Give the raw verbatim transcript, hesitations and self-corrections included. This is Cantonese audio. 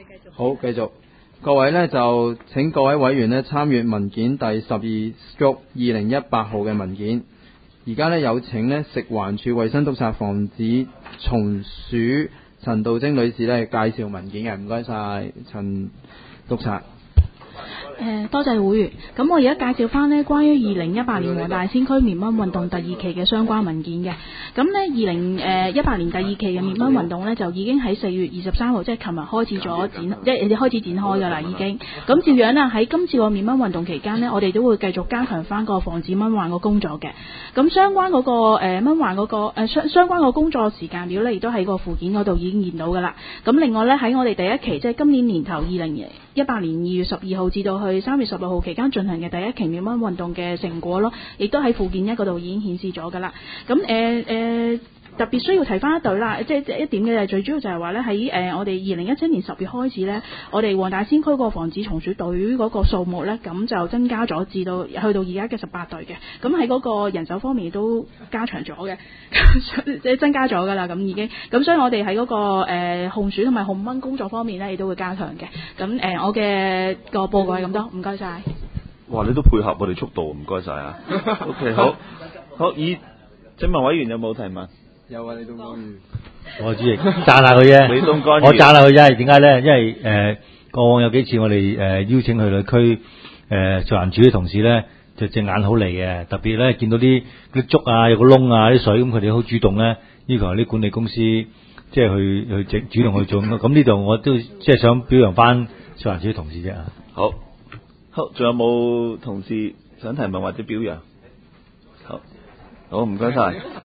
繼續。 好，繼續。各位呢，就請各位委員呢參閱文件第十二 stroke 二零一八號嘅文件。而家呢，有請呢食環署衛生督察防止蟲鼠陳道晶女士呢介紹文件嘅，唔該晒陳督察。 誒，多謝會員。咁我而家介紹翻呢關於二零一八年黃大仙區滅蚊運動第二期嘅相關文件嘅。咁呢，二零誒一八年第二期嘅滅蚊運動呢，就已經喺四月二十三號，即係琴日開始咗展，即係開始展開㗎啦，已經。咁照樣啦，喺今次個滅蚊運動期間呢，我哋都會繼續加強翻個防止蚊患個工作嘅。咁相關嗰、嗰個誒、呃、蚊患嗰、嗰個誒相、呃、相關個工作時間表呢，亦都喺個附件嗰度已經見到㗎啦。咁另外呢，喺我哋第一期，即係今年年頭二零一八年二月十二號至到去三月十六號期間進行嘅第一期滅蚊運動嘅成果咯，亦都喺附件一嗰度已經顯示咗㗎啦。咁誒誒特別需要提翻一隊啦，即係一點嘅，最主要就係話咧喺誒我哋二零一七年十月開始咧，我哋黃大仙區個防止蟲鼠隊嗰個數目咧，咁就增加咗至到去到而家嘅十八隊嘅。咁喺嗰個人手方面亦都加長咗嘅，即係增加咗㗎啦。咁已經咁，所以我哋喺嗰個誒控鼠同埋控蚊工作方面咧，亦都會加強嘅。咁誒、呃，我嘅個報告係咁多，唔該晒。 哇！你都配合我哋速度，唔該晒啊。OK， 好，好，以請問委員有冇提問？ 有啊，李東干預。 我主席讚下佢啫， 李東干預。 我讚下佢啫，點解咧？因為誒、呃、過往有幾次我哋誒、呃、邀請去旅區誒食環署嘅同事咧，就隻眼好利嘅，特別咧見到啲啲竹啊有個窿啊啲水，咁佢哋好主動咧，要求啲管理公司即係去去整主動去做咁。呢度我都即係想表揚翻食環署嘅同事啫。 好，好，仲有冇同事想提問或者表揚？好，好，唔該晒。